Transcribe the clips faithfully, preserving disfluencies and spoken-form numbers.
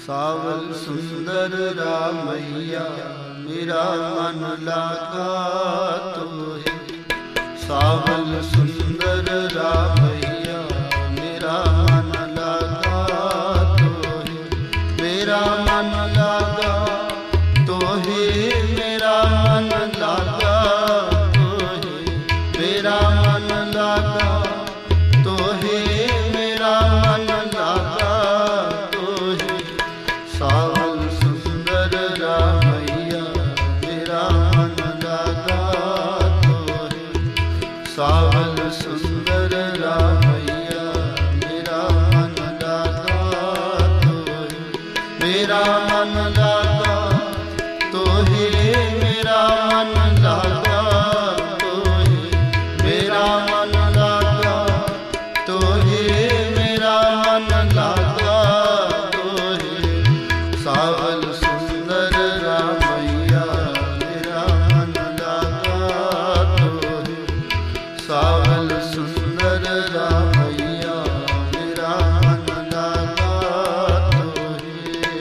सावल सुंदर रामैया मेरा मन लागा तोहे। सावल सुंदर रामैया मेरा मन लागा तोहे। मेरा मन लागा तोहे, मेरा मन लागा तोहे। मेरा मन लागा तोहे, मेरा मन लागा तोहे। सावल सुंदर रामैया मेरा मन लागा तोहे। सावल सुंदर रामैया मेरा मन लागा तोहे। मेरा मन लागा तोहे, मेरा मन लागा तोहे। मेरा मन लागा तोहे, मेरा मन लागा तोहे। सावल सुंदर रामैया मेरा मन लागा तोहे। सावल सुंदर रामैया मेरा मन लागा तोहे।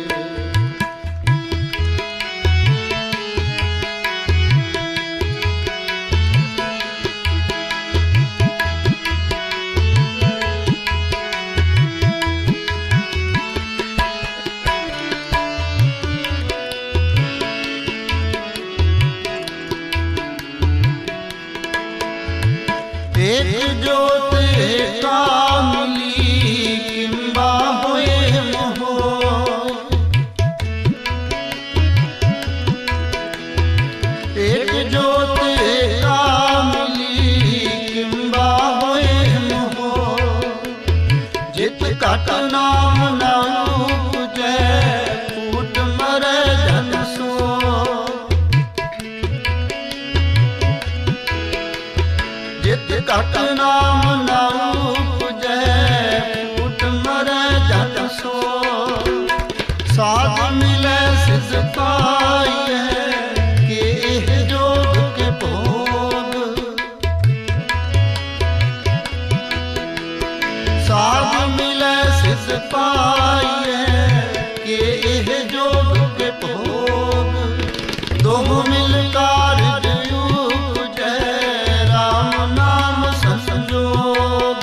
एक जोत का मिली किंबा होए मोहो। एक जोत का मिली किंबा होए मोहो। जित कट नाम ना पूजै फूट मरै जन सो। जित कट नाम ना पूजै फूट मरै जन सो। साध मिलै सिज पाई है कि एह जोग के भोग। साध मिलै सिज पाई है कि एह जोग के भोग। दोह मिल कारज उपजै राम नाम संजोग।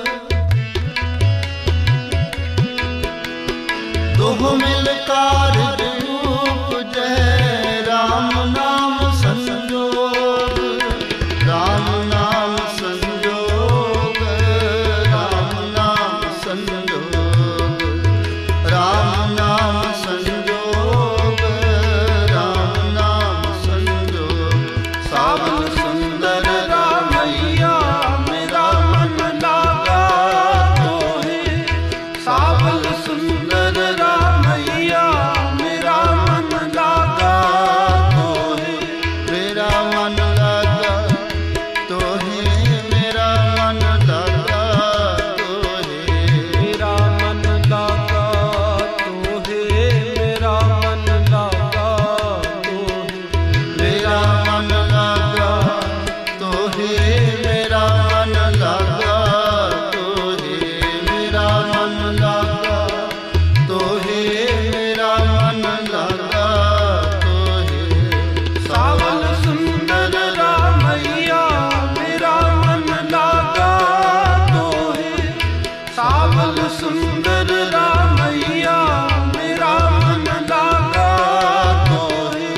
दोह मिल कारज उपजै राम नाम संजोग। राम नाम संजोग, राम नाम संजोग। राम नाम संजोग, राम नाम संजोग। सावल सुंदर रामैया मेरा मन लागा तोहे। सावल सुंदर रामैया मेरा मन लागा तोहे। मेरा मन लागा तोहे, मेरा मन लागा तोहे। मेरा मन लागा तोहे, मेरा मन लागा तोहे। मेरा मन लागा तोहे, मेरा मन लागा तोहे। मेरा मन लागा तोहे, मेरा मन लागा तोहे। सावल सुंदर रामैया मेरा मन लागा तोहे। सावल सुंदर रामैया मेरा मन लागा तोहे।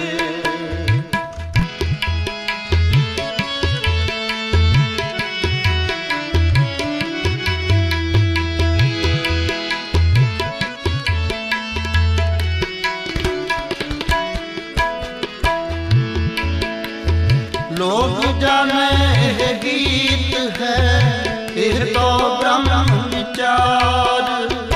लोग जाने यह गीत है, यह तो ब्रह्म विचार।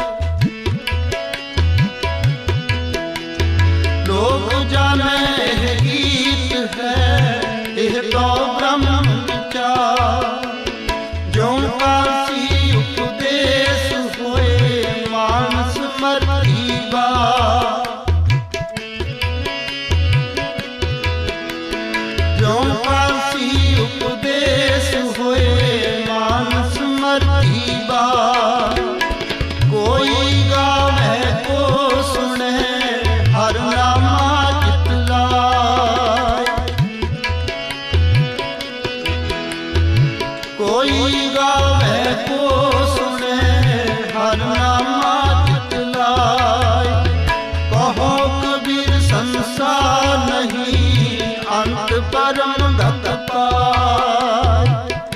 लोग जाने यह गीत है, यह तो ब्रह्म विचार। जो काशी उपदेश होए मानस मरती बात। जो काशी उपदेश नामा चित लाय। कहो कबीर संसार नहीं, अंत परम गत पाय।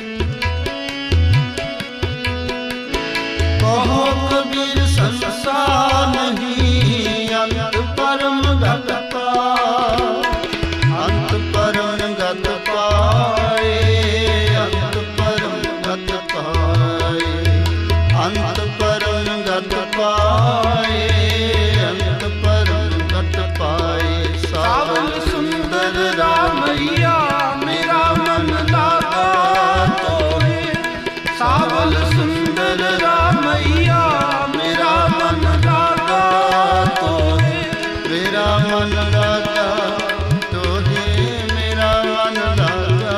कहो कबीर संसार नहीं, अंत परम गत पाय। अंत परम गत पाए, अंत परम गत पाए, अंत परम गत पाए, अंत परम गत पाए। सावल सुंदर रामैया मेरा मन लागा तोहे। सावल सुंदर रामैया मेरा मन लागा तोहे। मेरा मन लागा तोहे, मेरा मन लागा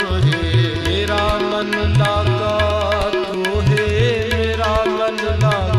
तोहे। मेरा मन लागा तोहे, मेरा मन लागा